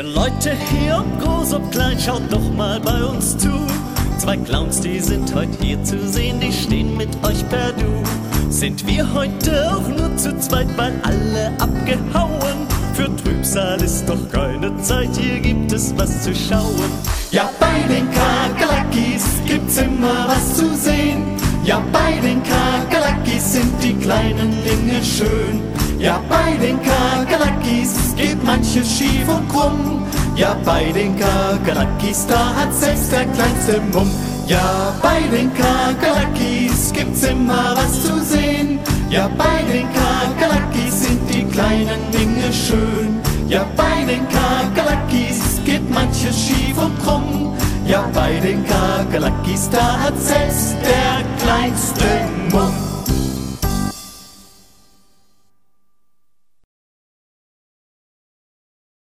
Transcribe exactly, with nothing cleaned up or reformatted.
Denn Leute hier, ob groß, ob klein, schaut doch mal bei uns zu. Zwei Clowns, die sind heute hier zu sehen, die stehen mit euch per Du. Sind wir heute auch nur zu zweit, weil alle abgehauen? Für Trübsal ist doch keine Zeit, hier gibt es was zu schauen. Ja, bei den Kakerlakis gibt's immer was zu sehen. Ja, bei den Kakerlakis sind die kleinen Dinge schön. Ja, bei den Kakerlakis geht manches schief und krumm. Ja, bei den Kakerlakis, da hat selbst der kleinste Mumm. Ja, bei den Kakerlakis gibt's immer was zu sehen. Ja, bei den Kakerlakis sind die kleinen Dinge schön. Ja, bei den Kakerlakis geht manches schief und krumm. Ja, bei den Kakerlakis, da hat selbst der kleinste Mumm.